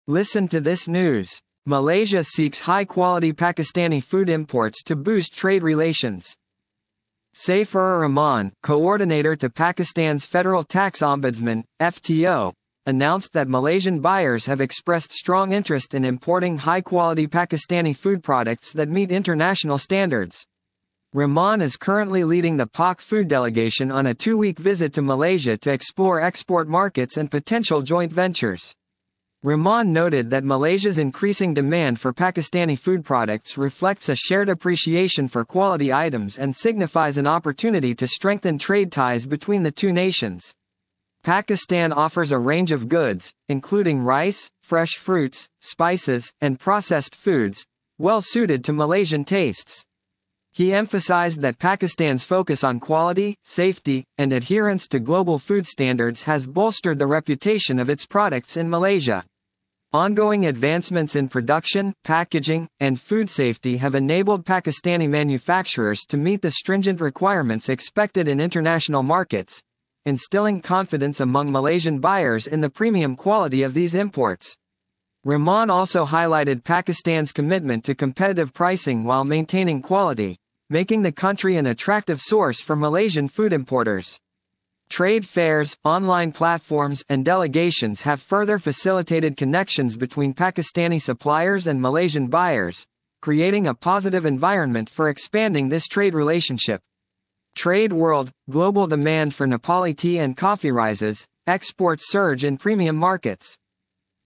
Listen to this news. Malaysia seeks high-quality Pakistani food imports to boost trade relations. Saifur Rahman, coordinator to Pakistan's Federal Tax Ombudsman, FTO, announced that Malaysian buyers have expressed strong interest in importing high-quality Pakistani food products that meet international standards. Rahman is currently leading the PAK food delegation on a 2-week visit to Malaysia to explore export markets and potential joint ventures. Rahman noted that Malaysia's increasing demand for Pakistani food products reflects a shared appreciation for quality items and signifies an opportunity to strengthen trade ties between the two nations. Pakistan offers a range of goods, including rice, fresh fruits, spices, and processed foods, well suited to Malaysian tastes. He emphasized that Pakistan's focus on quality, safety, and adherence to global food standards has bolstered the reputation of its products in Malaysia. Ongoing advancements in production, packaging, and food safety have enabled Pakistani manufacturers to meet the stringent requirements expected in international markets, instilling confidence among Malaysian buyers in the premium quality of these imports. Rahman also highlighted Pakistan's commitment to competitive pricing while maintaining quality, making the country an attractive source for Malaysian food importers. Trade fairs, online platforms, and delegations have further facilitated connections between Pakistani suppliers and Malaysian buyers, creating a positive environment for expanding this trade relationship. Trade world, global demand for Nepali tea and coffee rises, exports surge in premium markets.